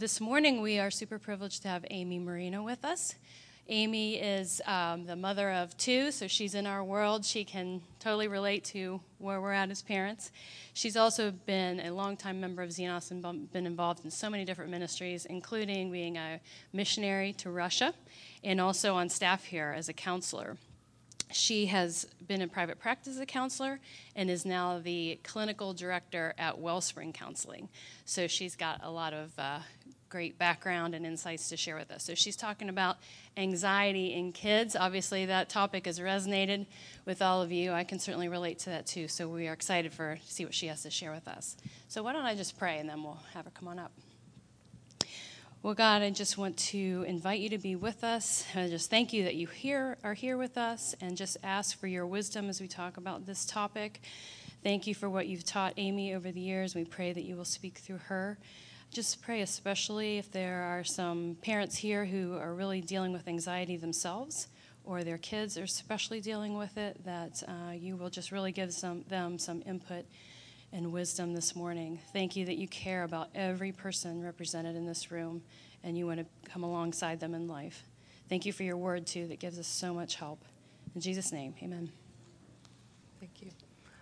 This morning, we are super privileged to have Amy Marino with us. Amy is the mother of two, so she's in our world. She can totally relate to where we're at as parents. She's also been a longtime member of Xenos and been involved in so many different ministries, including being a missionary to Russia and also on staff here as a counselor. She has been in private practice as a counselor and is now the clinical director at Wellspring Counseling. So she's got a lot of great background and insights to share with us. So she's talking about anxiety in kids. Obviously, that topic has resonated with all of you. I can certainly relate to that too. So we are excited to see what she has to share with us. So why don't I just pray and then we'll have her come on up. Well, God, I just want to invite you to be with us. I just thank you that you are here with us, and just ask for your wisdom as we talk about this topic. Thank you for what you've taught Amy over the years. We pray that you will speak through her. Just pray especially if there are some parents here who are really dealing with anxiety themselves, or their kids are especially dealing with it, that you will just really give them some input and wisdom this morning. Thank you that you care about every person represented in this room, and you want to come alongside them in life. Thank you for your word, too, that gives us so much help. In Jesus' name, amen. Thank you.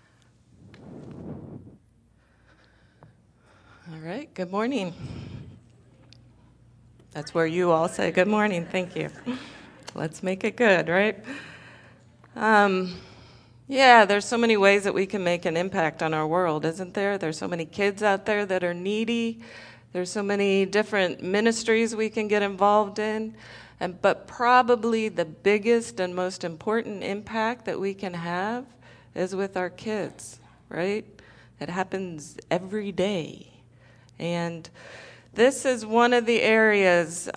All right, good morning. That's where you all say good morning. Thank you. Let's make it good, right? Yeah, there's so many ways that we can make an impact on our world, isn't there? There's so many kids out there that are needy. There's so many different ministries we can get involved in. But probably the biggest and most important impact that we can have is with our kids, right? It happens every day. And this is one of the areas,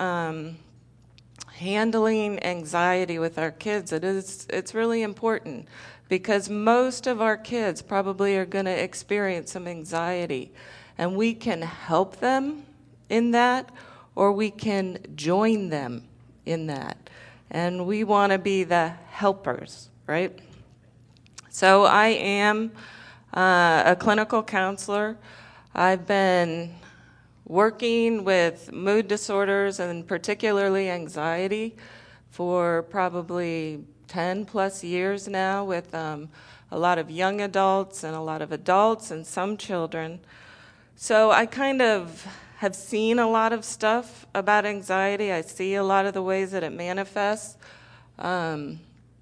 handling anxiety with our kids. It's really important, because most of our kids probably are going to experience some anxiety, and we can help them in that, or we can join them in that. And we want to be the helpers, right? So I am a clinical counselor. I've been working with mood disorders and particularly anxiety for probably 10 plus years now, with a lot of young adults and a lot of adults and some children. So I kind of have seen a lot of stuff about anxiety. I see a lot of the ways that it manifests. I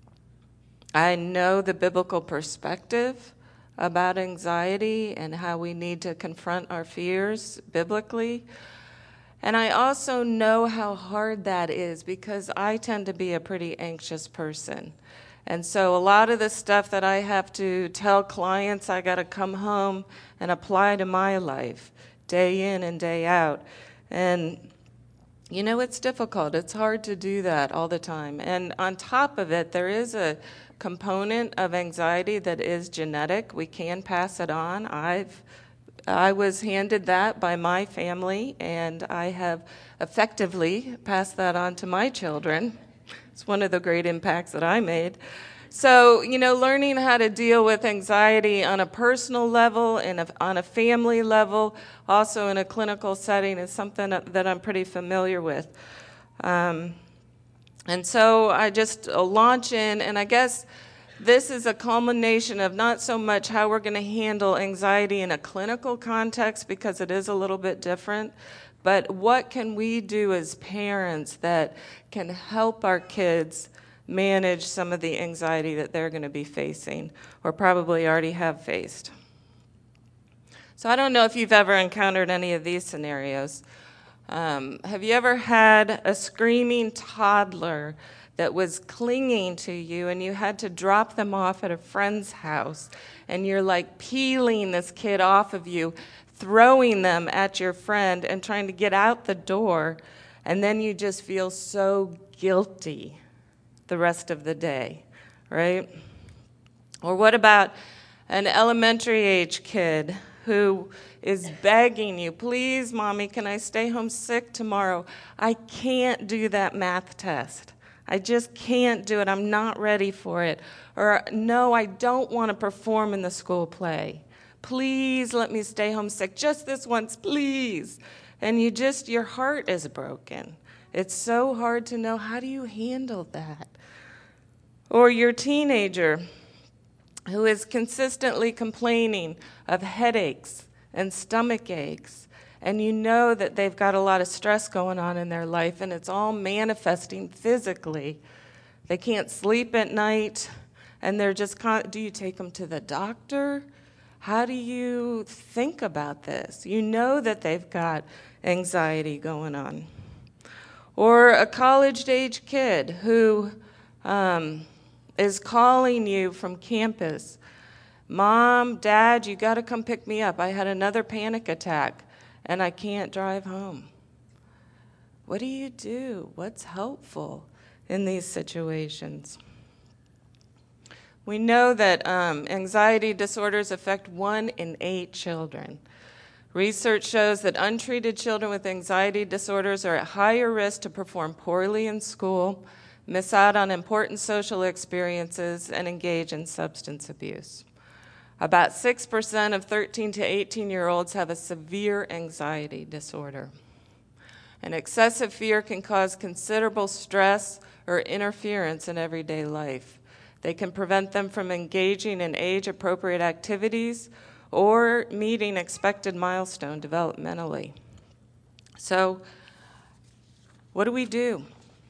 know the biblical perspective about anxiety and how we need to confront our fears biblically. And I also know how hard that is, because I tend to be a pretty anxious person. And so a lot of the stuff that I have to tell clients, I got to come home and apply to my life day in and day out. And, you know, it's difficult. It's hard to do that all the time. And on top of it, there is a component of anxiety that is genetic. We can pass it on. I was handed that by my family, and I have effectively passed that on to my children. It's one of the great impacts that I made. So, you know, learning how to deal with anxiety on a personal level and on a family level, also in a clinical setting, is something that I'm pretty familiar with. And so I just launch in, and I guess this is a culmination of not so much how we're going to handle anxiety in a clinical context, because it is a little bit different, but what can we do as parents that can help our kids manage some of the anxiety that they're going to be facing, or probably already have faced. So I don't know if you've ever encountered any of these scenarios. Have you ever had a screaming toddler that was clinging to you, and you had to drop them off at a friend's house, and you're like peeling this kid off of you, throwing them at your friend and trying to get out the door, and then you just feel so guilty the rest of the day, right? Or what about an elementary age kid who is begging you, please, Mommy, can I stay home sick tomorrow? I can't do that math test. I just can't do it. I'm not ready for it. Or, no, I don't want to perform in the school play. Please let me stay home sick just this once, please. and your heart is broken. It's so hard to know, how do you handle that? Or your teenager who is consistently complaining of headaches and stomach aches, and you know that they've got a lot of stress going on in their life, and it's all manifesting physically. They can't sleep at night, and they're just, do you take them to the doctor? How do you think about this? You know that they've got anxiety going on. Or a college-age kid who is calling you from campus, Mom, Dad, you got to come pick me up. I had another panic attack, and I can't drive home. What do you do? What's helpful in these situations? We know that anxiety disorders affect 1 in 8 children. Research shows that untreated children with anxiety disorders are at higher risk to perform poorly in school, miss out on important social experiences, and engage in substance abuse. About 6% of 13 to 18-year-olds have a severe anxiety disorder. And excessive fear can cause considerable stress or interference in everyday life. They can prevent them from engaging in age-appropriate activities or meeting expected milestone developmentally. So, what do we do?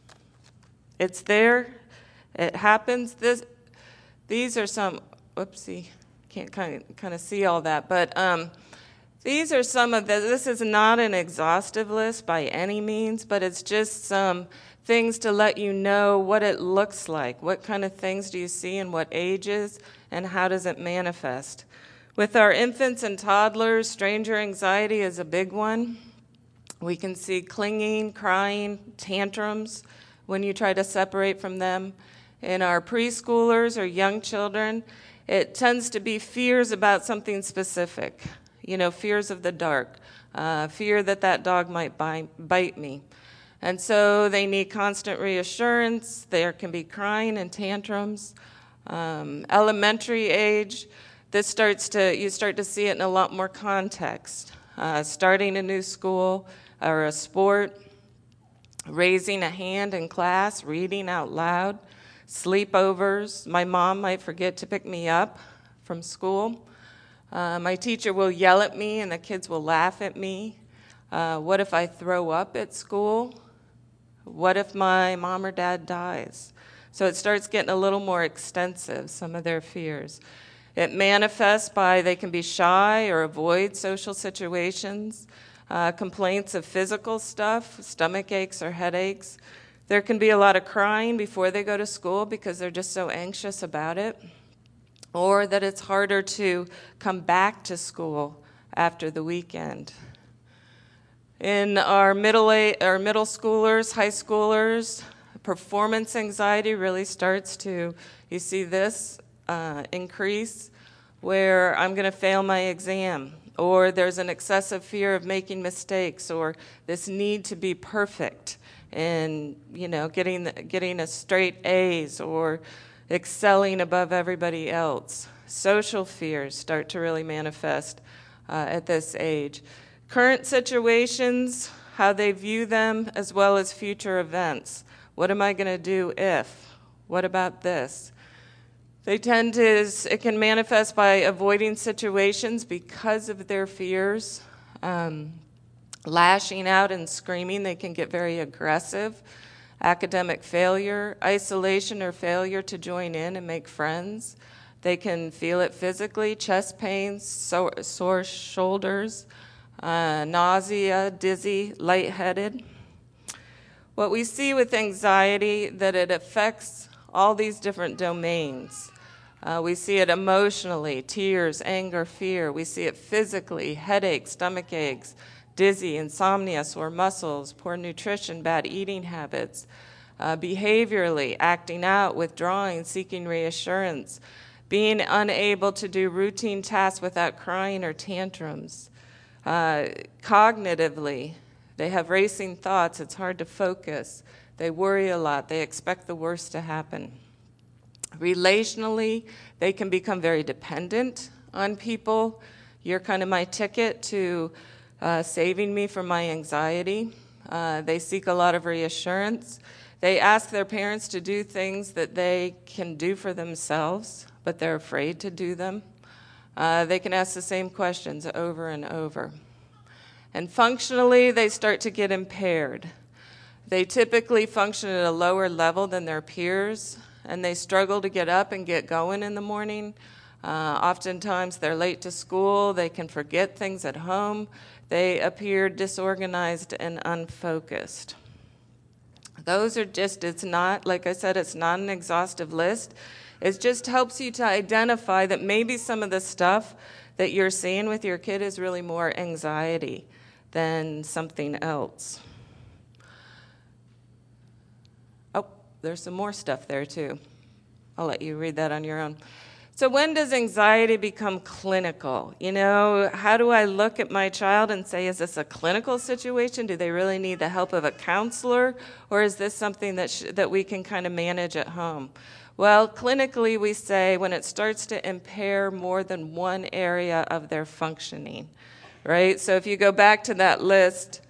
It's there. It happens. These are some, whoopsie, can't kind of see all that, but these are some of this is not an exhaustive list by any means, but it's just some things to let you know what it looks like. What kind of things do you see in what ages, and how does it manifest? With our infants and toddlers, stranger anxiety is a big one. We can see clinging, crying, tantrums when you try to separate from them. In our preschoolers or young children, it tends to be fears about something specific. Fears of the dark, fear that dog might bite me. And so they need constant reassurance. There can be crying and tantrums. Elementary age, you start to see it in a lot more context. Starting a new school or a sport, raising a hand in class, reading out loud, sleepovers. My mom might forget to pick me up from school. My teacher will yell at me and the kids will laugh at me. What if I throw up at school? What if my mom or dad dies? So it starts getting a little more extensive, some of their fears. It manifests by they can be shy or avoid social situations, complaints of physical stuff, stomach aches or headaches. There can be a lot of crying before they go to school because they're just so anxious about it, or that it's harder to come back to school after the weekend. In our middle schoolers, high schoolers, performance anxiety really starts to, you see this increase, where I'm going to fail my exam, or there's an excessive fear of making mistakes, or this need to be perfect and getting a straight A's or excelling above everybody else. Social fears start to really manifest at this age. Current situations, how they view them, as well as future events. What am I going to do if? What about this? It can manifest by avoiding situations because of their fears, lashing out and screaming. They can get very aggressive. Academic failure, isolation or failure to join in and make friends. They can feel it physically, chest pains, sore shoulders, nausea, dizzy, lightheaded. What we see with anxiety, that it affects all these different domains. We see it emotionally, tears, anger, fear. We see it physically, headaches, stomach aches, dizzy, insomnia, sore muscles, poor nutrition, bad eating habits. Behaviorally, acting out, withdrawing, seeking reassurance, being unable to do routine tasks without crying or tantrums. Cognitively, they have racing thoughts. It's hard to focus. They worry a lot. They expect the worst to happen. Relationally, they can become very dependent on people. You're kind of my ticket to saving me from my anxiety. They seek a lot of reassurance. They ask their parents to do things that they can do for themselves, but they're afraid to do them. They can ask the same questions over and over. And functionally, they start to get impaired. They typically function at a lower level than their peers, and they struggle to get up and get going in the morning. Oftentimes, they're late to school. They can forget things at home. They appear disorganized and unfocused. Those are just, it's not, like I said, it's not an exhaustive list. It just helps you to identify that maybe some of the stuff that you're seeing with your kid is really more anxiety than something else. Oh, there's some more stuff there too. I'll let you read that on your own. So when does anxiety become clinical? You know, how do I look at my child and say, is this a clinical situation? Do they really need the help of a counselor? Or is this something that we can kind of manage at home? Well, clinically, we say when it starts to impair more than one area of their functioning, right? So if you go back to that list,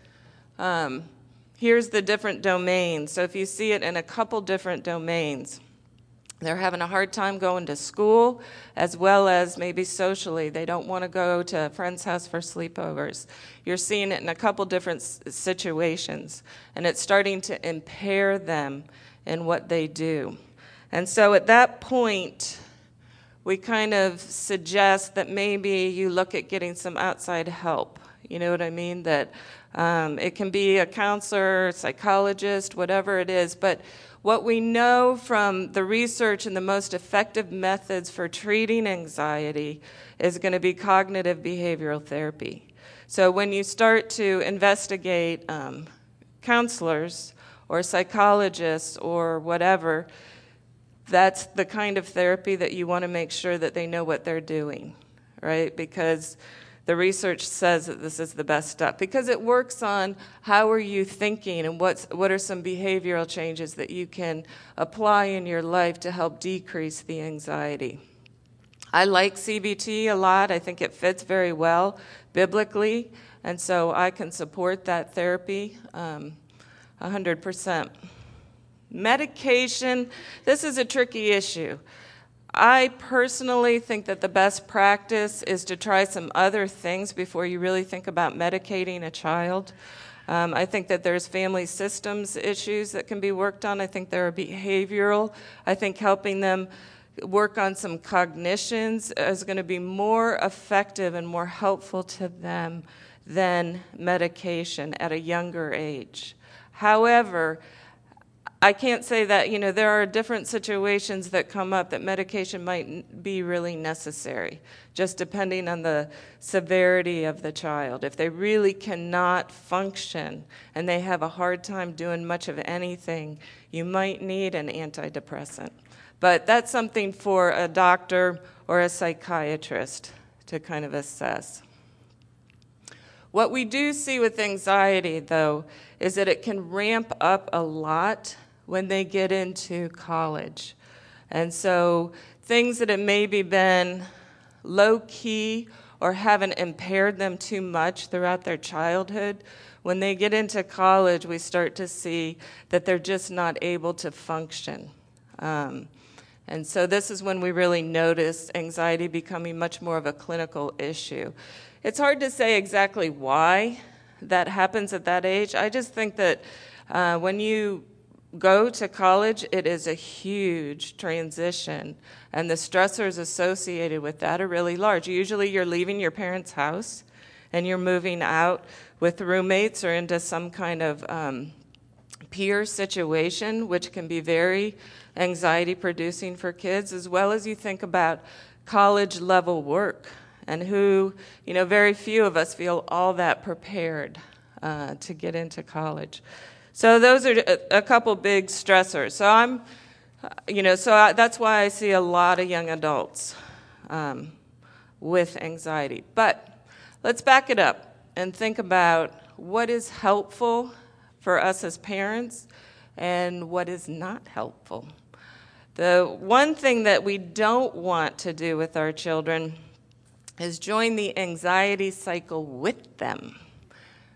here's the different domains. So if you see it in a couple different domains, they're having a hard time going to school, as well as maybe socially. They don't want to go to a friend's house for sleepovers. You're seeing it in a couple different situations, and it's starting to impair them in what they do. And so at that point, we kind of suggest that maybe you look at getting some outside help. You know what I mean? That it can be a counselor, psychologist, whatever it is, but what we know from the research and the most effective methods for treating anxiety is going to be cognitive behavioral therapy. So when you start to investigate counselors or psychologists or whatever, that's the kind of therapy that you want to make sure that they know what they're doing, right? Because the research says that this is the best stuff because it works on how are you thinking and what are some behavioral changes that you can apply in your life to help decrease the anxiety. I like CBT a lot. I think it fits very well biblically, and so I can support that therapy 100%. Medication, this is a tricky issue. I personally think that the best practice is to try some other things before you really think about medicating a child. I think that there's family systems issues that can be worked on. I think there are behavioral. I think helping them work on some cognitions is going to be more effective and more helpful to them than medication at a younger age. However, I can't say that, there are different situations that come up that medication might be really necessary, just depending on the severity of the child. If they really cannot function and they have a hard time doing much of anything, you might need an antidepressant. But that's something for a doctor or a psychiatrist to kind of assess. What we do see with anxiety, though, is that it can ramp up a lot when they get into college. And so things that have maybe been low-key or haven't impaired them too much throughout their childhood, when they get into college, we start to see that they're just not able to function. And so this is when we really notice anxiety becoming much more of a clinical issue. It's hard to say exactly why that happens at that age. I just think that when you go to college, it is a huge transition, and the stressors associated with that are really large. Usually you're leaving your parents' house, and you're moving out with roommates or into some kind of peer situation, which can be very anxiety-producing for kids, as well as you think about college-level work, and very few of us feel all that prepared to get into college. So those are a couple big stressors. So that's why I see a lot of young adults with anxiety. But let's back it up and think about what is helpful for us as parents and what is not helpful. The one thing that we don't want to do with our children is join the anxiety cycle with them.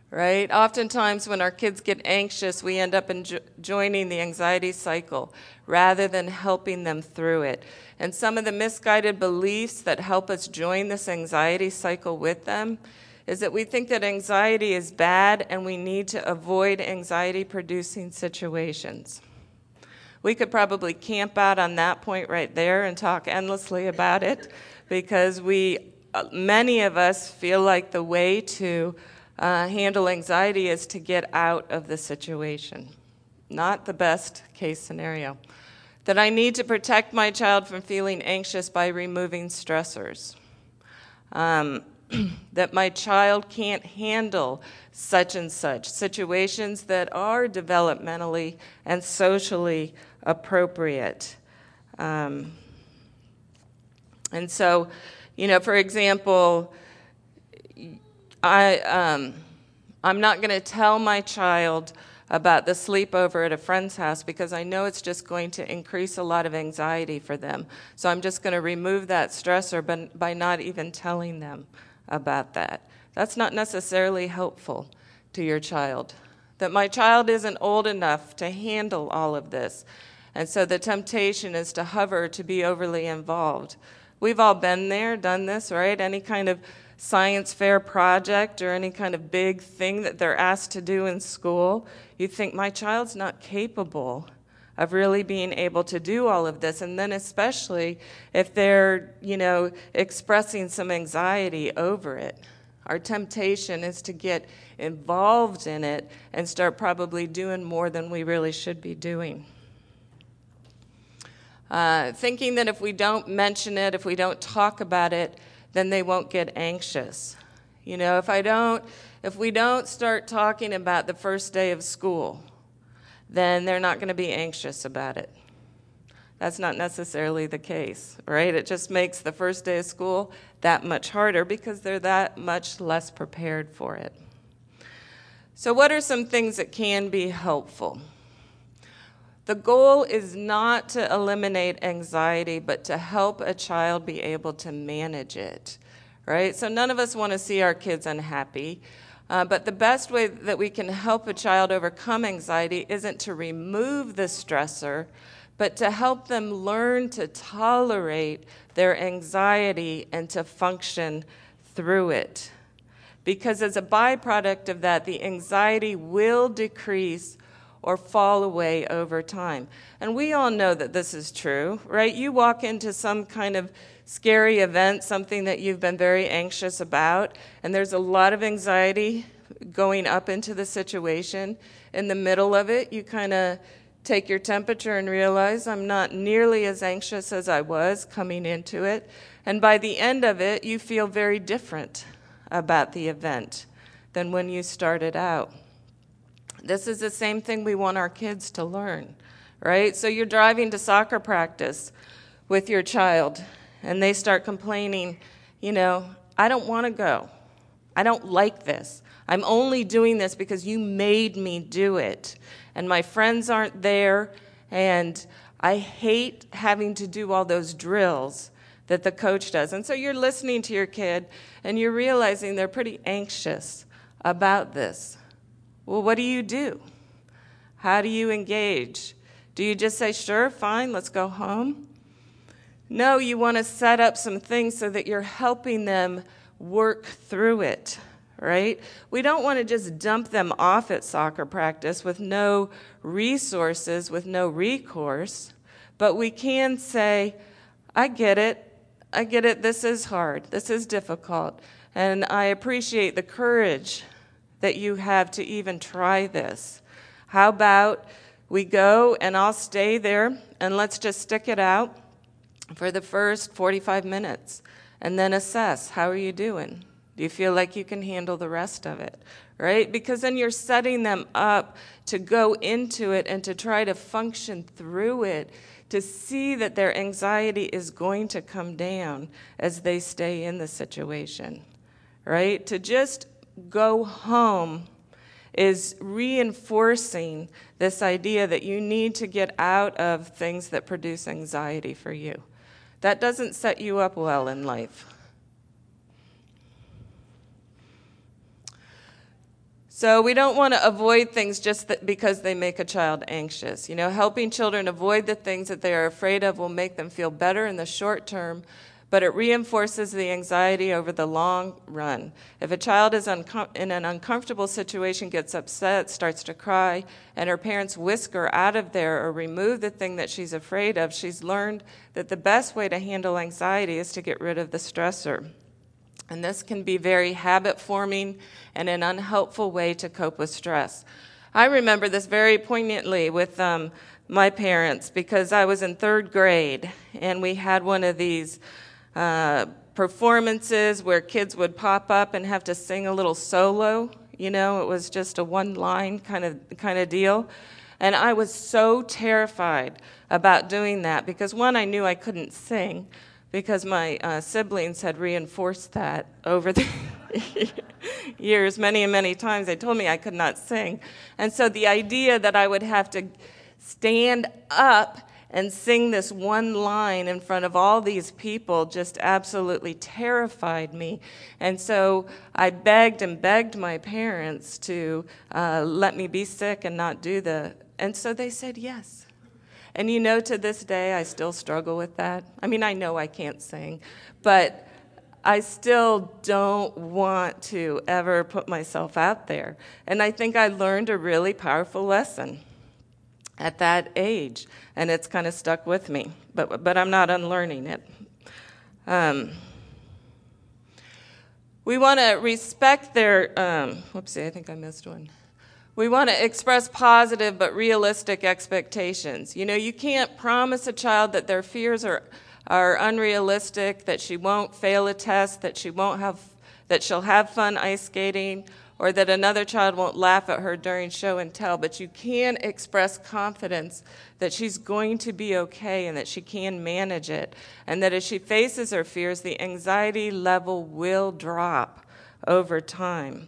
right? Oftentimes when our kids get anxious, we end up joining the anxiety cycle rather than helping them through it. And some of the misguided beliefs that help us join this anxiety cycle with them is that we think that anxiety is bad and we need to avoid anxiety-producing situations. We could probably camp out on that point right there and talk endlessly about it because many of us feel like the way to handle anxiety is to get out of the situation. Not the best case scenario. That I need to protect my child from feeling anxious by removing stressors. That my child can't handle such and such situations that are developmentally and socially appropriate. And so, for example, I'm not going to tell my child about the sleepover at a friend's house because I know it's just going to increase a lot of anxiety for them. So I'm just going to remove that stressor by not even telling them about that. That's not necessarily helpful to your child. That my child isn't old enough to handle all of this. And so the temptation is to hover, to be overly involved. We've all been there, done this, right? Any kind of science fair project or any kind of big thing that they're asked to do in school, you think my child's not capable of really being able to do all of this. And then especially if they're, expressing some anxiety over it. Our temptation is to get involved in it and start probably doing more than we really should be doing. Thinking that if we don't mention it, if we don't talk about it, then they won't get anxious. If we don't start talking about the first day of school, then they're not going to be anxious about it. That's not necessarily the case, right? It just makes the first day of school that much harder because they're that much less prepared for it. So what are some things that can be helpful? The goal is not to eliminate anxiety, but to help a child be able to manage it, right? So none of us want to see our kids unhappy. But the best way that we can help a child overcome anxiety isn't to remove the stressor, but to help them learn to tolerate their anxiety and to function through it. Because as a byproduct of that, the anxiety will decrease or fall away over time. And we all know that this is true, right? You walk into some kind of scary event, something that you've been very anxious about, and there's a lot of anxiety going up into the situation. In the middle of it, you kind of take your temperature and realize I'm not nearly as anxious as I was coming into it. And by the end of it, you feel very different about the event than when you started out. This is the same thing we want our kids to learn, right? So you're driving to soccer practice with your child, and they start complaining, I don't want to go. I don't like this. I'm only doing this because you made me do it. And my friends aren't there, and I hate having to do all those drills that the coach does. And so you're listening to your kid, and you're realizing they're pretty anxious about this. Well, what do? How do you engage? Do you just say, sure, fine, let's go home? No, you want to set up some things so that you're helping them work through it, right? We don't want to just dump them off at soccer practice with no resources, with no recourse, but we can say, I get it, this is hard, this is difficult, and I appreciate the courage that you have to even try this. How about we go and I'll stay there and let's just stick it out for the first 45 minutes and then assess, how are you doing? Do you feel like you can handle the rest of it, right? Because then you're setting them up to go into it and to try to function through it, to see that their anxiety is going to come down as they stay in the situation, right? To just go home is reinforcing this idea that you need to get out of things that produce anxiety for you. That doesn't set you up well in life. So we don't want to avoid things just because they make a child anxious. Helping children avoid the things that they are afraid of will make them feel better in the short term, but it reinforces the anxiety over the long run. If a child is in an uncomfortable situation, gets upset, starts to cry, and her parents whisk her out of there or remove the thing that she's afraid of, she's learned that the best way to handle anxiety is to get rid of the stressor. And this can be very habit-forming and an unhelpful way to cope with stress. I remember this very poignantly with my parents because I was in 3rd grade, and we had one of these performances where kids would pop up and have to sing a little solo. It was just a one-line kind of deal. And I was so terrified about doing that because, one, I knew I couldn't sing, because my siblings had reinforced that over the years. Many and many times they told me I could not sing. And so the idea that I would have to stand up and sing this one line in front of all these people just absolutely terrified me. And so I begged and begged my parents to let me be sick and not do and so they said yes. And to this day, I still struggle with that. I mean, I know I can't sing, but I still don't want to ever put myself out there. And I think I learned a really powerful lesson at that age, and it's kind of stuck with me, but I'm not unlearning it. We want to respect their, whoopsie, I think I missed one. We want to express positive but realistic expectations. You can't promise a child that their fears are unrealistic, that she won't fail a test, that she'll have fun ice skating, or that another child won't laugh at her during show and tell. But you can express confidence that she's going to be okay and that she can manage it, and that as she faces her fears, the anxiety level will drop over time.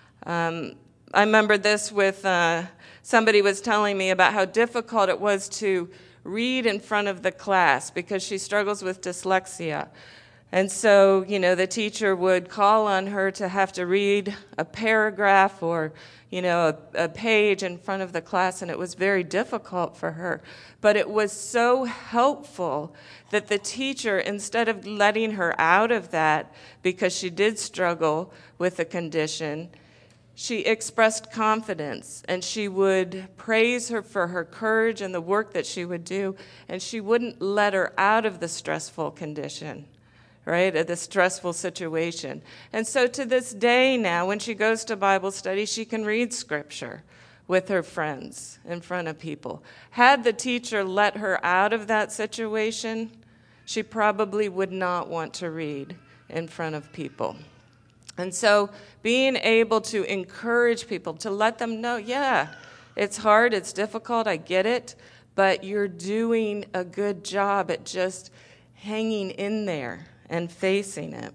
I remember this with somebody was telling me about how difficult it was to read in front of the class because she struggles with dyslexia. And so, the teacher would call on her to have to read a paragraph or, a page in front of the class, and it was very difficult for her. But it was so helpful that the teacher, instead of letting her out of that because she did struggle with the condition, she expressed confidence, and she would praise her for her courage and the work that she would do, and she wouldn't let her out of the stressful condition, right, the stressful situation. And so to this day now, when she goes to Bible study, she can read Scripture with her friends in front of people. Had the teacher let her out of that situation, she probably would not want to read in front of people. And so being able to encourage people, to let them know, yeah, it's hard, it's difficult, I get it, but you're doing a good job at just hanging in there and facing it.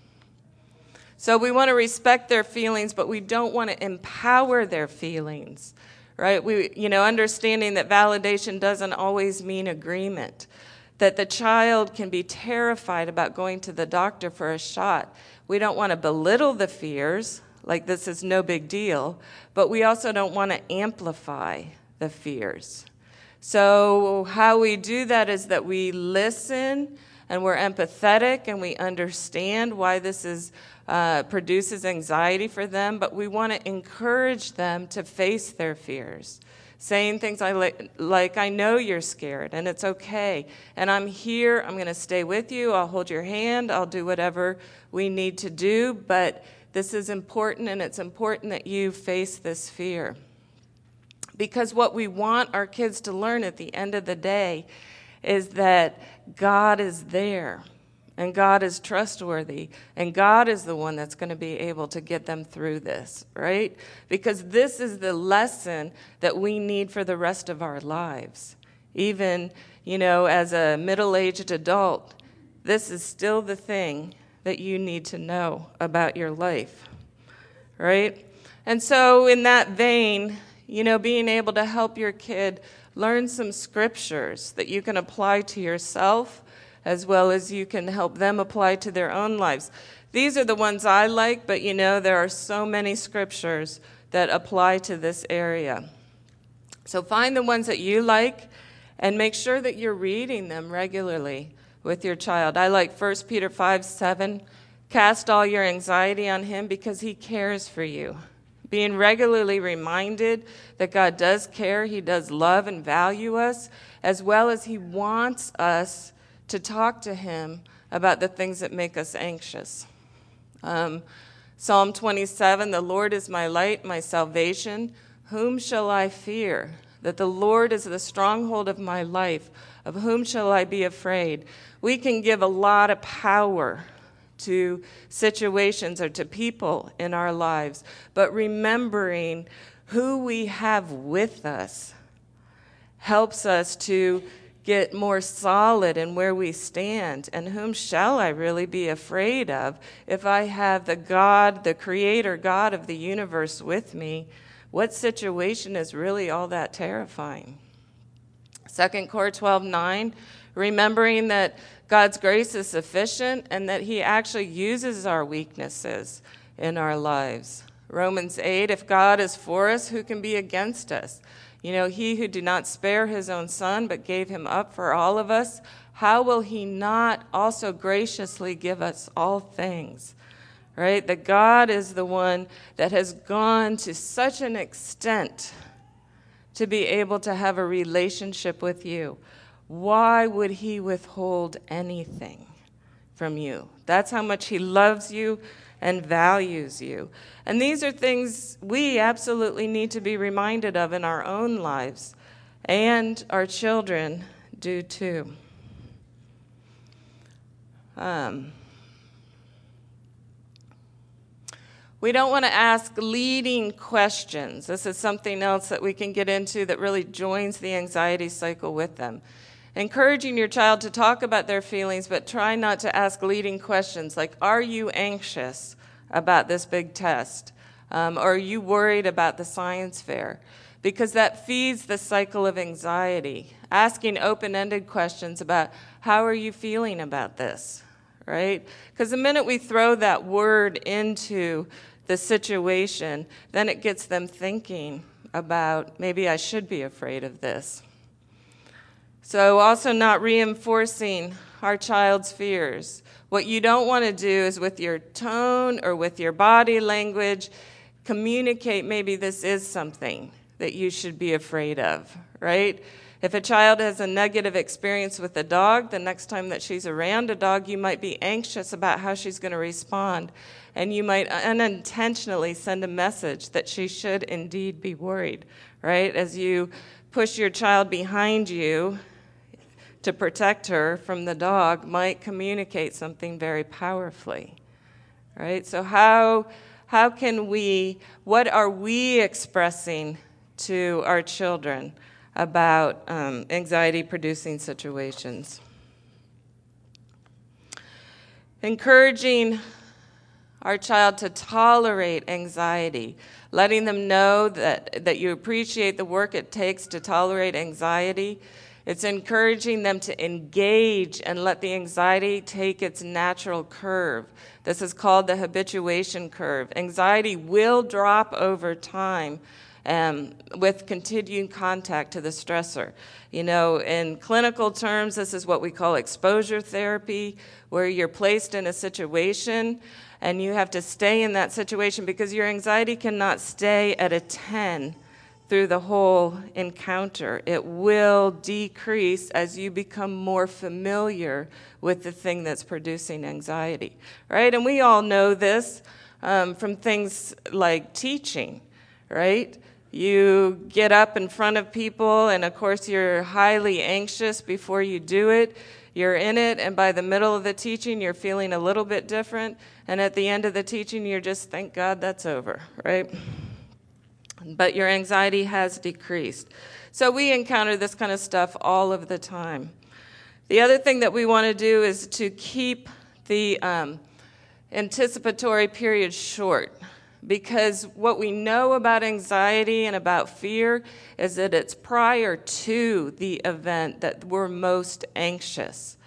So we want to respect their feelings, but we don't want to empower their feelings, right? Understanding that validation doesn't always mean agreement, that the child can be terrified about going to the doctor for a shot. We don't want to belittle the fears, like this is no big deal, but we also don't want to amplify the fears. So how we do that is that we listen and we're empathetic and we understand why this produces anxiety for them, but we want to encourage them to face their fears. Saying things like, I know you're scared, and it's okay. And I'm here. I'm going to stay with you. I'll hold your hand. I'll do whatever we need to do. But this is important, and it's important that you face this fear. Because what we want our kids to learn at the end of the day is that God is there. And God is trustworthy, and God is the one that's going to be able to get them through this, right? Because this is the lesson that we need for the rest of our lives. Even, as a middle-aged adult, this is still the thing that you need to know about your life, right? And so in that vein, being able to help your kid learn some scriptures that you can apply to yourself, as well as you can help them apply to their own lives. These are the ones I like, but there are so many scriptures that apply to this area. So find the ones that you like and make sure that you're reading them regularly with your child. I like 1 Peter 5:7. Cast all your anxiety on him because he cares for you. Being regularly reminded that God does care, he does love and value us, as well as he wants us to talk to him about the things that make us anxious. Psalm 27, the Lord is my light, my salvation. Whom shall I fear? That the Lord is the stronghold of my life. Of whom shall I be afraid? We can give a lot of power to situations or to people in our lives, but remembering who we have with us helps us to get more solid in where we stand. And whom shall I really be afraid of if I have the God, the creator God of the universe with me? What situation is really all that terrifying? 2 Corinthians 12:9, remembering that God's grace is sufficient and that he actually uses our weaknesses in our lives. Romans 8, if God is for us, who can be against us? You know, he who did not spare his own son but gave him up for all of us, how will he not also graciously give us all things? Right? That God is the one that has gone to such an extent to be able to have a relationship with you. Why would he withhold anything from you? That's how much he loves you and values you. And these are things we absolutely need to be reminded of in our own lives, and our children do too. We don't want to ask leading questions. This is something else that we can get into that really joins the anxiety cycle with them. Encouraging your child to talk about their feelings, but try not to ask leading questions like, are you anxious about this big test? Or are you worried about the science fair? Because that feeds the cycle of anxiety. Asking open-ended questions about, how are you feeling about this? Right? Because the minute we throw that word into the situation, then it gets them thinking about, maybe I should be afraid of this. So also not reinforcing our child's fears. What you don't want to do is with your tone or with your body language, communicate maybe this is something that you should be afraid of, right? If a child has a negative experience with a dog, the next time that she's around a dog, you might be anxious about how she's going to respond. And you might unintentionally send a message that she should indeed be worried, right? As you push your child behind you to protect her from the dog might communicate something very powerfully, right? So how can we, what are we expressing to our children about anxiety-producing situations? Encouraging our child to tolerate anxiety, letting them know that you appreciate the work it takes to tolerate anxiety. It's encouraging them to engage and let the anxiety take its natural curve. This is called the habituation curve. Anxiety will drop over time with continued contact to the stressor. You know, in clinical terms, this is what we call exposure therapy, where you're placed in a situation and you have to stay in that situation because your anxiety cannot stay at a 10 through the whole encounter. It will decrease as you become more familiar with the thing that's producing anxiety, right? And we all know this from things like teaching, right? You get up in front of people, and of course you're highly anxious before you do it. You're in it, and by the middle of the teaching, you're feeling a little bit different. And at the end of the teaching, you're just, thank God that's over, right? But your anxiety has decreased. So we encounter this kind of stuff all of the time. The other thing that we want to do is to keep the anticipatory period short, because what we know about anxiety and about fear is that it's prior to the event that we're most anxious.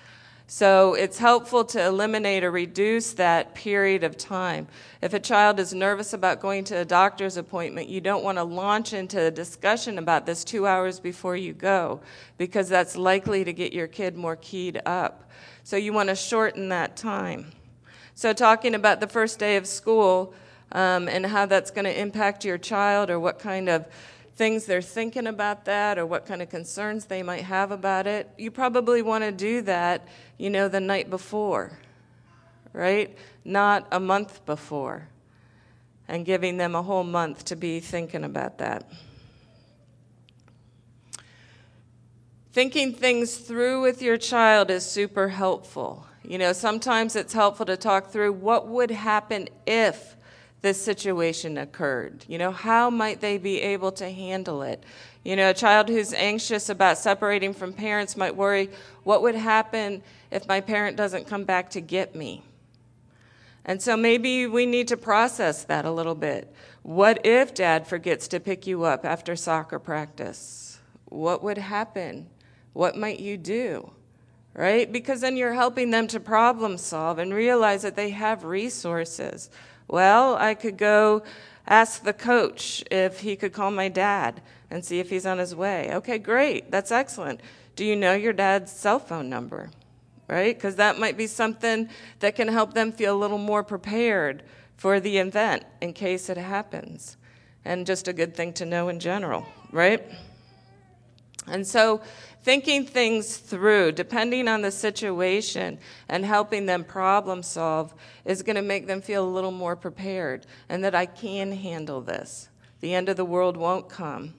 So it's helpful to eliminate or reduce that period of time. If a child is nervous about going to a doctor's appointment, you don't want to launch into a discussion about this 2 hours before you go, because that's likely to get your kid more keyed up. So you want to shorten that time. So talking about the first day of school and how that's going to impact your child, or what kind of things they're thinking about that, or what kind of concerns they might have about it, you probably want to do that, the night before, right? Not a month before, and giving them a whole month to be thinking about that. Thinking things through with your child is super helpful. Sometimes it's helpful to talk through what would happen if this situation occurred. How might they be able to handle it? A child who's anxious about separating from parents might worry, what would happen if my parent doesn't come back to get me? And so maybe we need to process that a little bit. What if Dad forgets to pick you up after soccer practice? What would happen? What might you do? Right? Because then you're helping them to problem solve and realize that they have resources. Well, I could go ask the coach if he could call my dad and see if he's on his way. Okay, great. That's excellent. Do you know your dad's cell phone number? Right? Because that might be something that can help them feel a little more prepared for the event in case it happens. And just a good thing to know in general, right? And so thinking things through, depending on the situation, and helping them problem solve is going to make them feel a little more prepared, and that I can handle this. The end of the world won't come.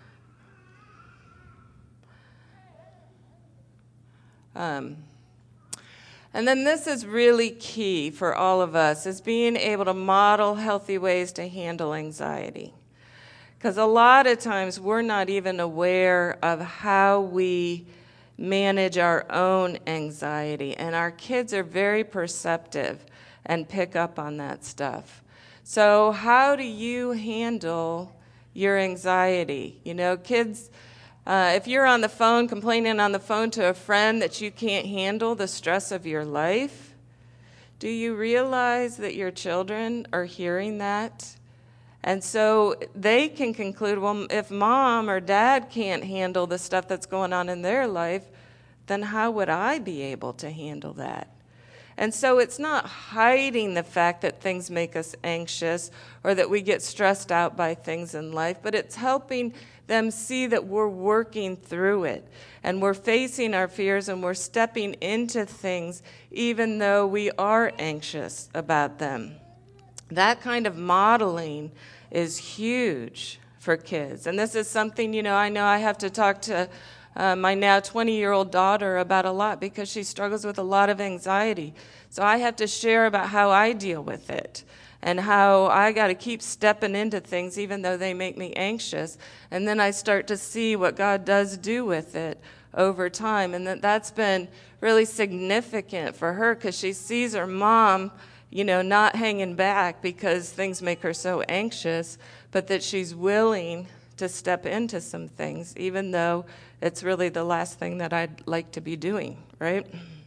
And then this is really key for all of us, is being able to model healthy ways to handle anxiety. Because a lot of times we're not even aware of how we manage our own anxiety, and our kids are very perceptive and pick up on that stuff. So how do you handle your anxiety? Kids, if you're on the phone complaining on the phone to a friend that you can't handle the stress of your life, do you realize that your children are hearing that? And so they can conclude, well, if mom or dad can't handle the stuff that's going on in their life, then how would I be able to handle that? And so it's not hiding the fact that things make us anxious or that we get stressed out by things in life, but it's helping them see that we're working through it and we're facing our fears and we're stepping into things even though we are anxious about them. That kind of modeling is huge for kids. And this is something, I know I have to talk to my now 20-year-old daughter about a lot, because she struggles with a lot of anxiety. So I have to share about how I deal with it and how I got to keep stepping into things even though they make me anxious. And then I start to see what God does do with it over time. And that's been really significant for her, because she sees her mom not hanging back because things make her so anxious, but that she's willing to step into some things, even though it's really the last thing that I'd like to be doing, right?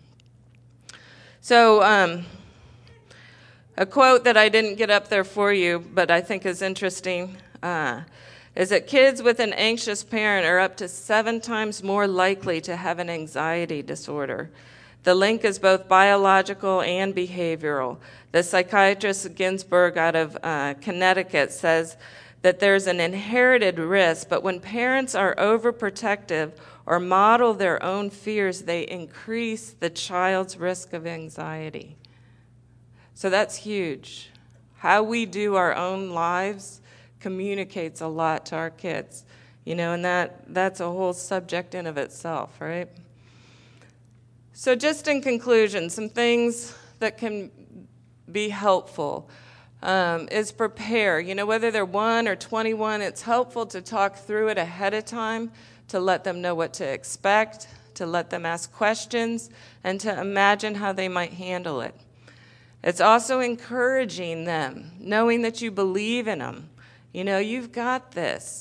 So a quote that I didn't get up there for you, but I think is interesting, is that kids with an anxious parent are up to 7 times more likely to have an anxiety disorder. The link is both biological and behavioral. The psychiatrist Ginsburg out of Connecticut says that there's an inherited risk, but when parents are overprotective or model their own fears, they increase the child's risk of anxiety. So that's huge. How we do our own lives communicates a lot to our kids, and that's a whole subject in of itself, right? So just in conclusion, some things that can be helpful is prepare. Whether they're 1 or 21, it's helpful to talk through it ahead of time, to let them know what to expect, to let them ask questions, and to imagine how they might handle it. It's also encouraging them, knowing that you believe in them. You've got this.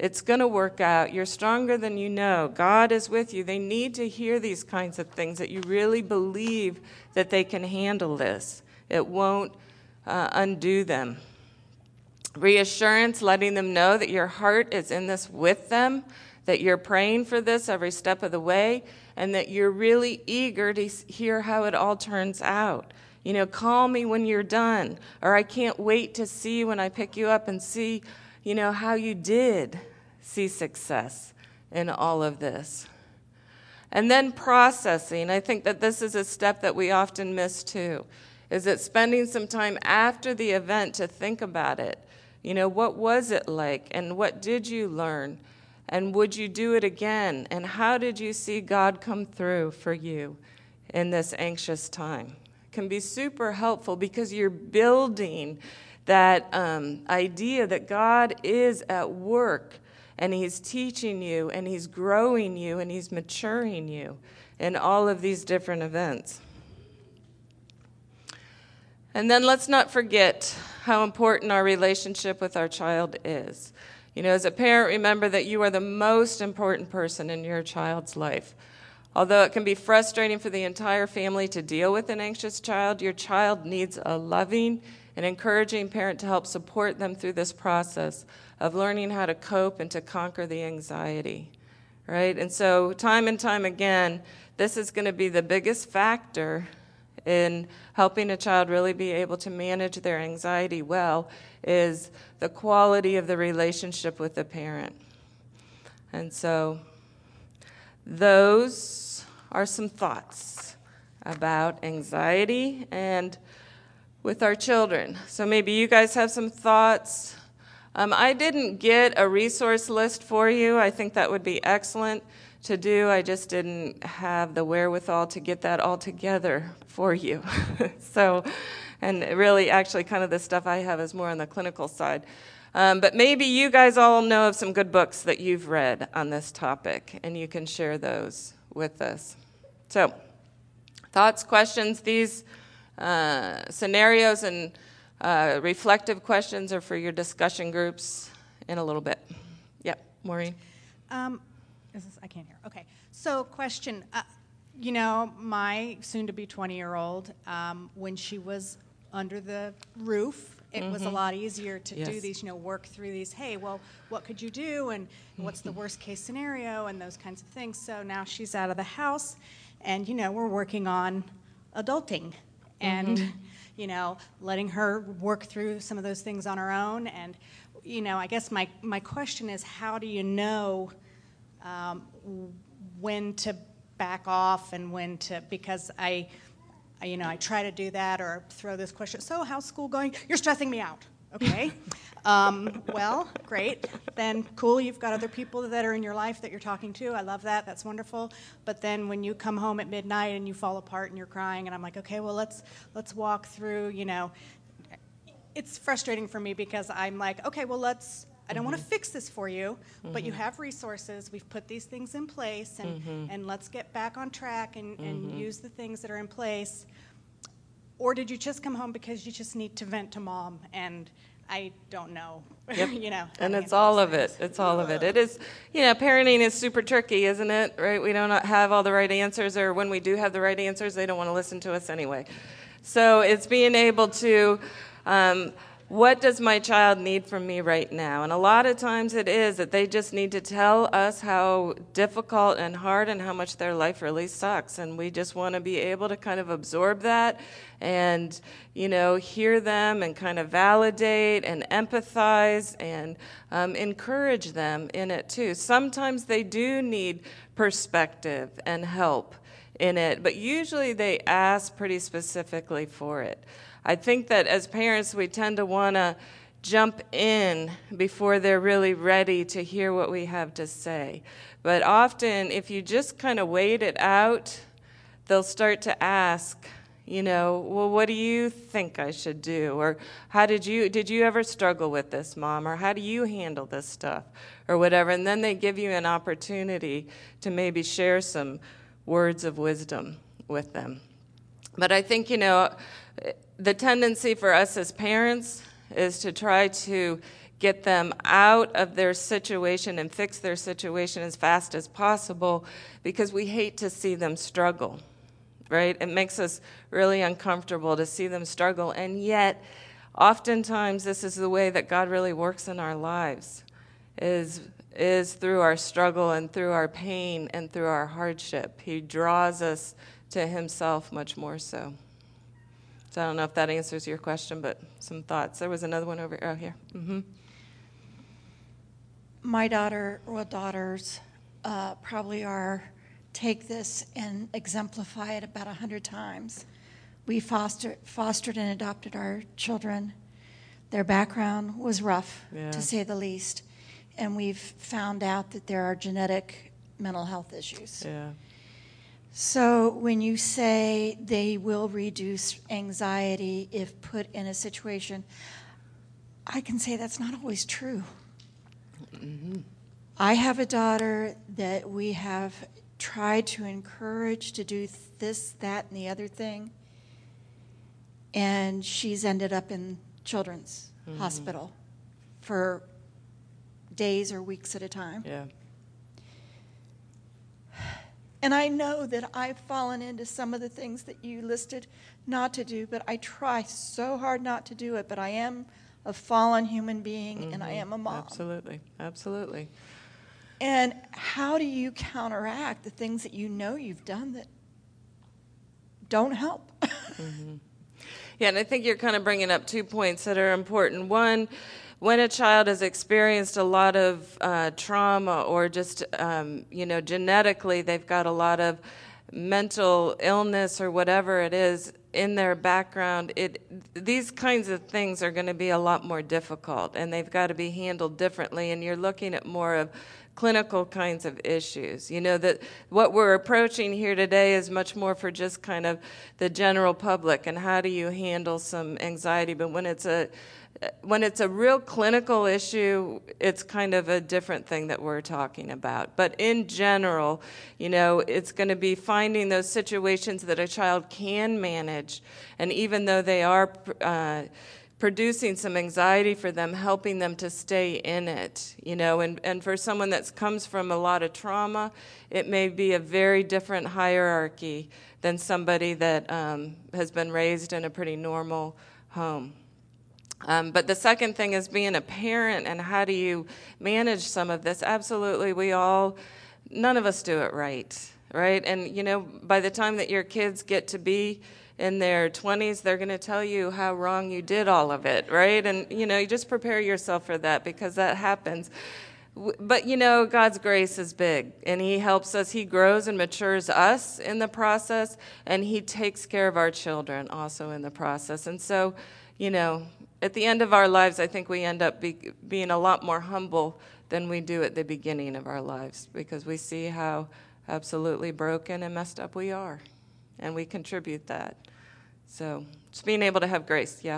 It's going to work out. You're stronger than you know. God is with you. They need to hear these kinds of things, that you really believe that they can handle this. It won't undo them. Reassurance, letting them know that your heart is in this with them, that you're praying for this every step of the way, and that you're really eager to hear how it all turns out. Call me when you're done, or I can't wait to see you when I pick you up and see, how you did see success in all of this. And then processing. I think that this is a step that we often miss too, is that spending some time after the event to think about it. What was it like, and what did you learn? And would you do it again? And how did you see God come through for you in this anxious time? It can be super helpful because you're building that idea that God is at work, and he's teaching you, and he's growing you, and he's maturing you in all of these different events. And then let's not forget how important our relationship with our child is. As a parent, remember that you are the most important person in your child's life. Although it can be frustrating for the entire family to deal with an anxious child, your child needs a loving and encouraging parent to help support them through this process of learning how to cope and to conquer the anxiety, right? And so time and time again, this is going to be the biggest factor in helping a child really be able to manage their anxiety well, is the quality of the relationship with the parent. And so those are some thoughts about anxiety and with our children. So maybe you guys have some thoughts. I didn't get a resource list for you. I think that would be excellent to do. I just didn't have the wherewithal to get that all together for you. And really, actually, kind of the stuff I have is more on the clinical side. But maybe you guys all know of some good books that you've read on this topic, and you can share those with us. So, thoughts, questions, these scenarios and reflective questions are for your discussion groups in a little bit. Yep, Maureen? I can't hear. Okay. So, question. My soon-to-be 20-year-old, when she was under the roof, it was a lot easier to do these, work through these, hey, well, what could you do, and what's the worst-case scenario, and those kinds of things. So now she's out of the house, and, we're working on adulting and, letting her work through some of those things on her own. And, I guess my question is, how do you know when to back off and when to, because I try to do that or throw this question, so how's school going? You're stressing me out. Okay. Well, great. Then cool, you've got other people that are in your life that you're talking to. I love that. That's wonderful. But then when you come home at midnight and you fall apart and you're crying, and I'm like, okay, well, let's walk through, It's frustrating for me because I'm like, okay, well, I don't want to fix this for you, but you have resources. We've put these things in place, and let's get back on track and use the things that are in place. Or did you just come home because you just need to vent to mom? And I don't know. Yep. And it's all of it. It's all of it. It is, parenting is super tricky, isn't it? Right? We don't have all the right answers, or when we do have the right answers, they don't want to listen to us anyway. So it's being able to, what does my child need from me right now? And a lot of times it is that they just need to tell us how difficult and hard and how much their life really sucks. And we just want to be able to kind of absorb that and, hear them and kind of validate and empathize and encourage them in it too. Sometimes they do need perspective and help in it, but usually they ask pretty specifically for it. I think that as parents, we tend to want to jump in before they're really ready to hear what we have to say. But often, if you just kind of wait it out, they'll start to ask, well, what do you think I should do? Or did you ever struggle with this, Mom? Or how do you handle this stuff? Or whatever. And then they give you an opportunity to maybe share some words of wisdom with them. But I think, the tendency for us as parents is to try to get them out of their situation and fix their situation as fast as possible, because we hate to see them struggle, right? It makes us really uncomfortable to see them struggle, and yet oftentimes this is the way that God really works in our lives, is through our struggle and through our pain and through our hardship. He draws us to himself much more so. So I don't know if that answers your question, but some thoughts. There was another one over here. Mm-hmm. My daughters probably take this and exemplify it about 100 times. We fostered and adopted our children. Their background was rough, to say the least. And we've found out that there are genetic mental health issues. Yeah. So when you say they will reduce anxiety if put in a situation, I can say that's not always true. Mm-hmm. I have a daughter that we have tried to encourage to do this, that, and the other thing, and she's ended up in children's hospital for days or weeks at a time. Yeah. And I know that I've fallen into some of the things that you listed not to do, but I try so hard not to do it. But I am a fallen human being, and I am a mom. Absolutely, absolutely. And how do you counteract the things that you know you've done that don't help? Yeah, and I think you're kind of bringing up 2 points that are important. One, when a child has experienced a lot of trauma, or just, genetically they've got a lot of mental illness or whatever it is in their background, these kinds of things are going to be a lot more difficult, and they've got to be handled differently, and you're looking at more of clinical kinds of issues. You know, that what we're approaching here today is much more for just kind of the general public, and how do you handle some anxiety. But when it's a real clinical issue, it's kind of a different thing that we're talking about. But in general, it's going to be finding those situations that a child can manage, and even though they are producing some anxiety for them, helping them to stay in it, and for someone that comes from a lot of trauma, it may be a very different hierarchy than somebody that has been raised in a pretty normal home. But the second thing is being a parent, and how do you manage some of this? Absolutely, none of us do it right? And, by the time that your kids get to be in their 20s, they're going to tell you how wrong you did all of it, right? And, you just prepare yourself for that, because that happens. But, God's grace is big, and he helps us. He grows and matures us in the process, and he takes care of our children also in the process. And so, at the end of our lives, I think we end up being a lot more humble than we do at the beginning of our lives, because we see how absolutely broken and messed up we are, and we contribute that. So just being able to have grace, yeah.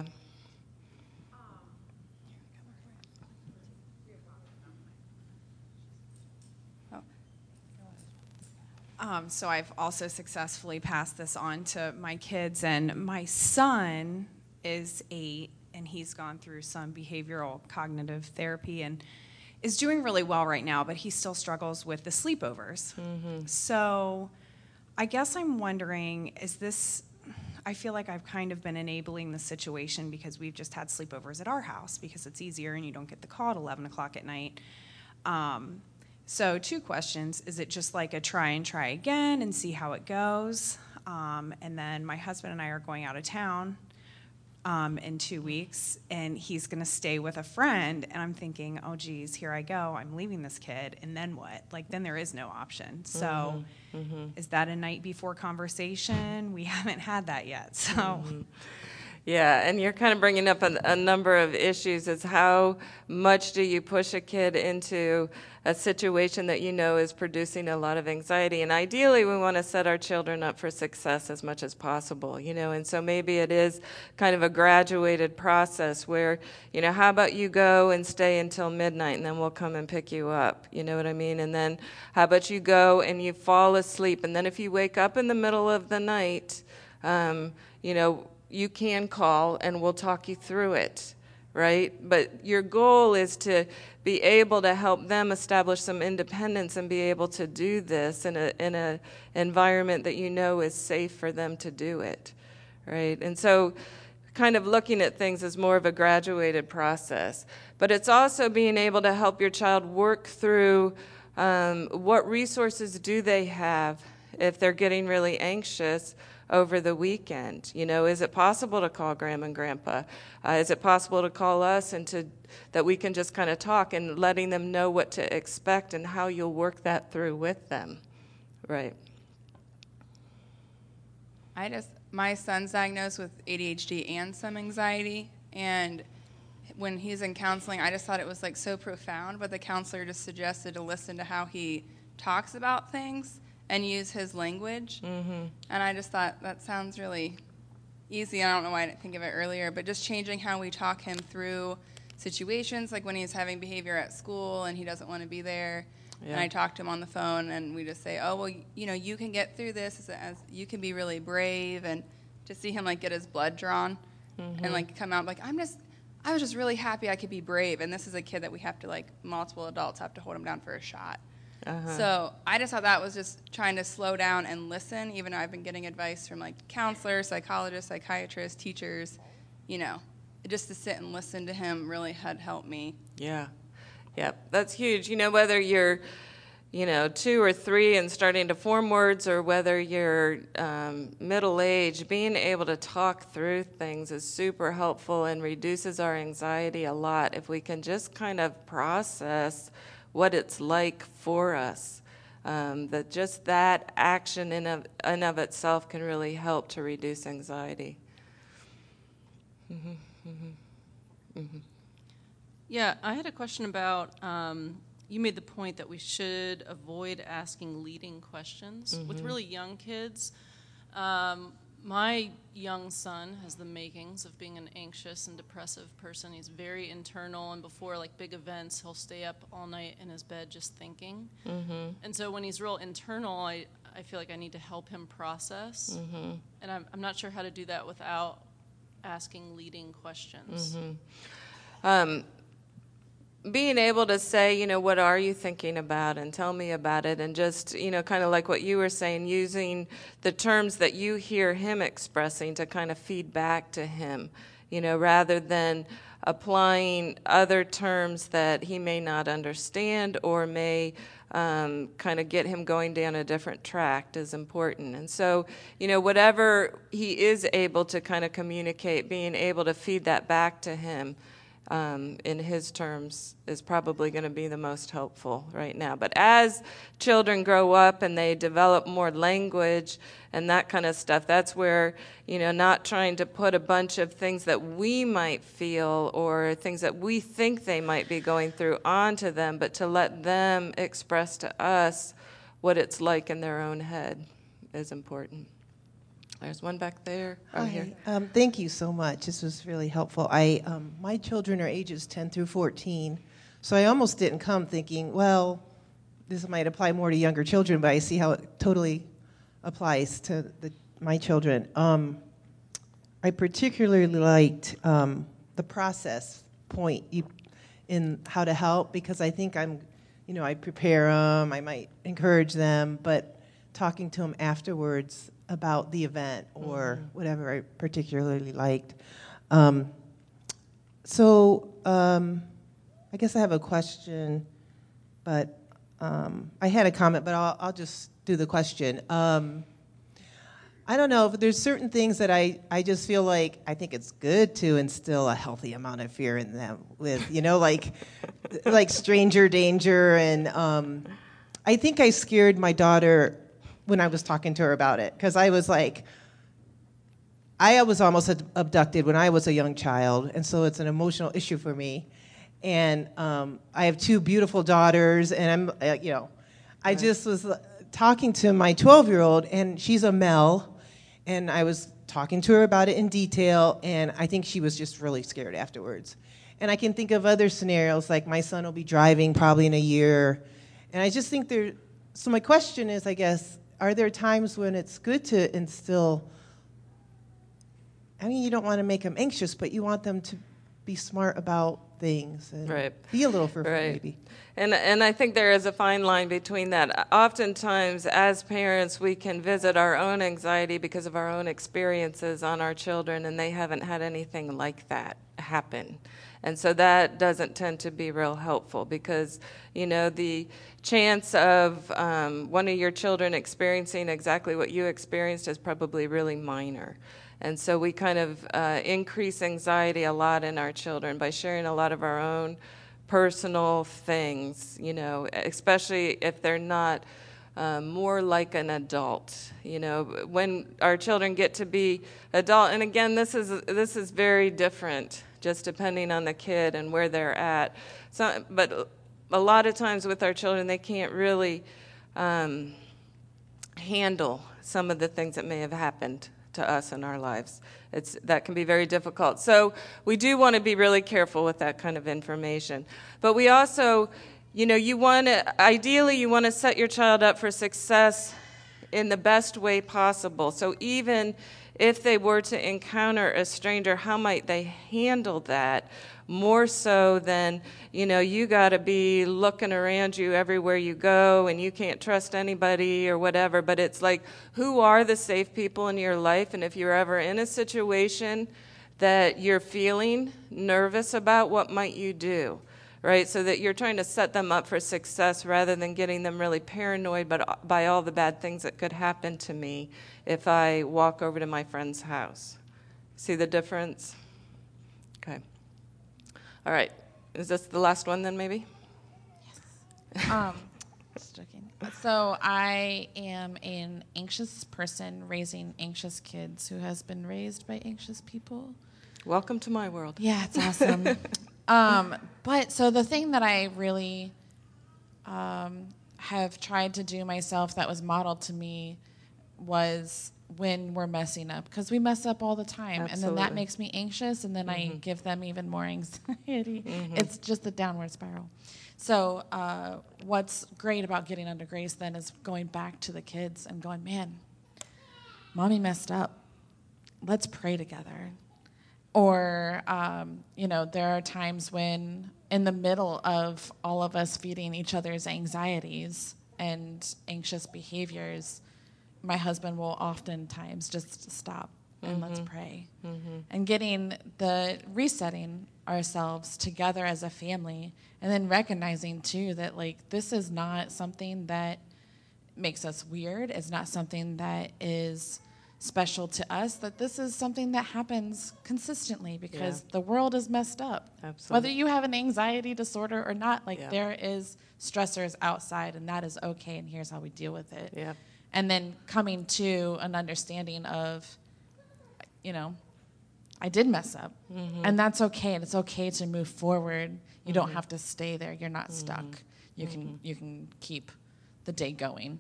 So I've also successfully passed this on to my kids, and my son is 8, and he's gone through some behavioral cognitive therapy and is doing really well right now, but he still struggles with the sleepovers. Mm-hmm. So I guess I'm wondering, I feel like I've kind of been enabling the situation, because we've just had sleepovers at our house because it's easier and you don't get the call at 11 o'clock at night. So 2 questions. Is it just like a try and try again and see how it goes? And then my husband and I are going out of town in 2 weeks, and he's going to stay with a friend, and I'm thinking, oh, geez, here I go. I'm leaving this kid, and then what? Then there is no option. So is that a night before conversation? We haven't had that yet, so... Mm-hmm. Yeah, and you're kind of bringing up a number of issues. It's how much do you push a kid into a situation that is producing a lot of anxiety. And ideally, we want to set our children up for success as much as possible, and so maybe it is kind of a graduated process where, how about you go and stay until midnight, and then we'll come and pick you up, you know what I mean? And then how about you go and you fall asleep, and then if you wake up in the middle of the night, you can call and we'll talk you through it, right? But your goal is to be able to help them establish some independence and be able to do this in a environment that you know is safe for them to do it, right? And so kind of looking at things as more of a graduated process. But it's also being able to help your child work through what resources do they have if they're getting really anxious over the weekend. You know, is it possible to call Grandma and Grandpa? Is it possible to call us and that we can just kind of talk, and letting them know what to expect and how you'll work that through with them, right? My son's diagnosed with ADHD and some anxiety, and when he's in counseling, I just thought it was like so profound, but the counselor just suggested to listen to how he talks about things and use his language. Mm-hmm. And I just thought that sounds really easy. I don't know why I didn't think of it earlier, but just changing how we talk him through situations, like when he's having behavior at school and he doesn't want to be there. Yeah. And I talk to him on the phone, and we just say, oh, well, you know, you can get through this, as you can be really brave. And to see him, like, get his blood drawn and, like, come out, like, I was just really happy I could be brave. And this is a kid that we have to, like, multiple adults have to hold him down for a shot. Uh-huh. So I just thought that was just trying to slow down and listen, even though I've been getting advice from, like, counselors, psychologists, psychiatrists, teachers, you know. Just to sit and listen to him really had helped me. Yeah. Yeah, that's huge. You know, whether you're, 2 or 3 and starting to form words, or whether you're middle-aged, being able to talk through things is super helpful and reduces our anxiety a lot if we can just kind of process what it's like for us. That action in of itself can really help to reduce anxiety. Mm-hmm. Mm-hmm. Mm-hmm. Yeah, I had a question about, you made the point that we should avoid asking leading questions with really young kids. My young son has the makings of being an anxious and depressive person. He's very internal, and before like big events, he'll stay up all night in his bed just thinking. Mm-hmm. And so when he's real internal, I feel like I need to help him process. Mm-hmm. And I'm not sure how to do that without asking leading questions. Mm-hmm. Being able to say, what are you thinking about, and tell me about it, and just, kind of like what you were saying, using the terms that you hear him expressing to kind of feed back to him, rather than applying other terms that he may not understand or may kind of get him going down a different track is important. And so, whatever he is able to kind of communicate, being able to feed that back to him in his terms is probably going to be the most helpful right now. But as children grow up and they develop more language and that kind of stuff, that's where, not trying to put a bunch of things that we might feel or things that we think they might be going through onto them, but to let them express to us what it's like in their own head is important. There's one back there. Hi. Here. Thank you so much. This was really helpful. My children are ages 10 through 14, so I almost didn't come thinking, well, this might apply more to younger children, but I see how it totally applies to my children. I particularly liked the process point in how to help, because I think I prepare them, I might encourage them, but talking to them afterwards about the event or whatever I particularly liked. I guess I have a question, but I had a comment, but I'll just do the question. I don't know, if there's certain things that I just feel like I think it's good to instill a healthy amount of fear in them with, like stranger danger. And I think I scared my daughter when I was talking to her about it, because I was like, I was almost abducted when I was a young child, and so it's an emotional issue for me. And I have 2 beautiful daughters, and I just was talking to my 12-year-old, and she's a Mel, and I was talking to her about it in detail, and I think she was just really scared afterwards. And I can think of other scenarios, like my son will be driving probably in a year, and I just think so my question is, I guess, are there times when it's good to instill, you don't want to make them anxious, but you want them to be smart about things and Right. be a little fearful, Right. maybe. And I think there is a fine line between that. Oftentimes, as parents, we can visit our own anxiety because of our own experiences on our children, and they haven't had anything like that happen. And so that doesn't tend to be real helpful because, you know, the chance of one of your children experiencing exactly what you experienced is probably really minor. And so we kind of increase anxiety a lot in our children by sharing a lot of our own personal things, you know, especially if they're not more like an adult. You know, when our children get to be adult, and again, this is very different, just depending on the kid and where they're at. So, but a lot of times with our children, they can't really handle some of the things that may have happened to us in our lives. That can be very difficult. So we do want to be really careful with that kind of information. But we also, you know, ideally you want to set your child up for success in the best way possible. So even if they were to encounter a stranger, how might they handle that? More so than, you know, you got to be looking around you everywhere you go and you can't trust anybody or whatever. But it's like, who are the safe people in your life? And if you're ever in a situation that you're feeling nervous about, what might you do? Right? So that you're trying to set them up for success rather than getting them really paranoid by all the bad things that could happen to me if I walk over to my friend's house. See the difference? Okay. All right. Is this the last one then, maybe? Just joking. So I am an anxious person raising anxious kids who has been raised by anxious people. Welcome to my world. Yeah, it's awesome. But so the thing that I really have tried to do myself that was modeled to me was when we're messing up, because we mess up all the time. Absolutely. And then that makes me anxious, and then I give them even more anxiety. It's just a downward spiral. So what's great about getting under grace then is going back to the kids and going, man, mommy messed up. Let's pray together. Or, you know, there are times when in the middle of all of us feeding each other's anxieties and anxious behaviors, my husband will oftentimes just stop and let's pray. And resetting ourselves together as a family, and then recognizing too that like this is not something that makes us weird. It's not something that is special to us, that this is something that happens consistently because the world is messed up. Absolutely. Whether you have an anxiety disorder or not, like there is stressors outside, and that is okay, and here's how we deal with it. Yeah. And then coming to an understanding of, you know, I did mess up, and that's okay, and it's okay to move forward. You don't have to stay there. You're not stuck. You can keep the day going.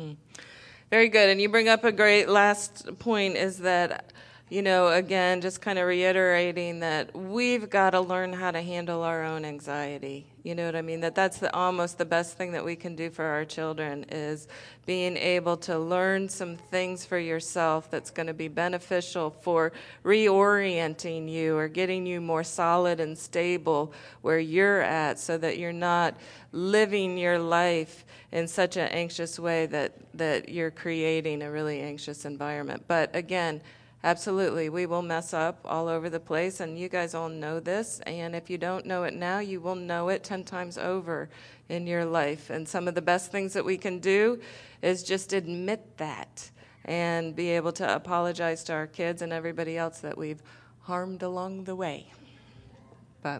Very good. And you bring up a great last point is that, you know, again, just kind of reiterating that we've got to learn how to handle our own anxiety. You know what I mean? That's almost the best thing that we can do for our children is being able to learn some things for yourself that's going to be beneficial for reorienting you or getting you more solid and stable where you're at so that you're not living your life in such an anxious way that you're creating a really anxious environment. But again, absolutely, we will mess up all over the place, and you guys all know this, and if you don't know it now, you will know it 10 times over in your life. And some of the best things that we can do is just admit that and be able to apologize to our kids and everybody else that we've harmed along the way. But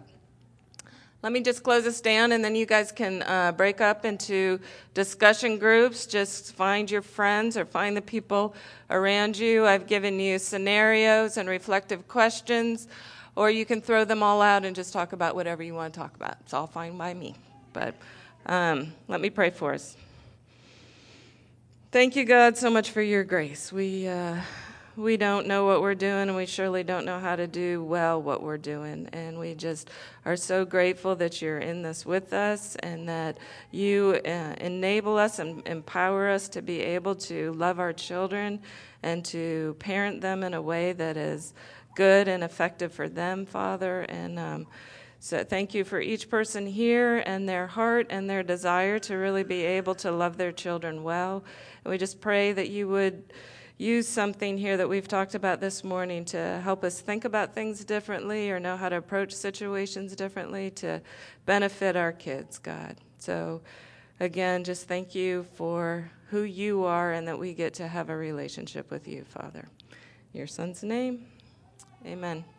let me just close this down, and then you guys can break up into discussion groups. Just find your friends or find the people around you. I've given you scenarios and reflective questions, or you can throw them all out and just talk about whatever you want to talk about. It's all fine by me. But let me pray for us. Thank you, God, so much for your grace. We don't know what we're doing, and we surely don't know how to do well what we're doing. And we just are so grateful that you're in this with us and that you enable us and empower us to be able to love our children and to parent them in a way that is good and effective for them, Father. And so thank you for each person here and their heart and their desire to really be able to love their children well. And we just pray that you would use something here that we've talked about this morning to help us think about things differently or know how to approach situations differently to benefit our kids, God. So again, just thank you for who you are and that we get to have a relationship with you, Father. In your Son's name, amen.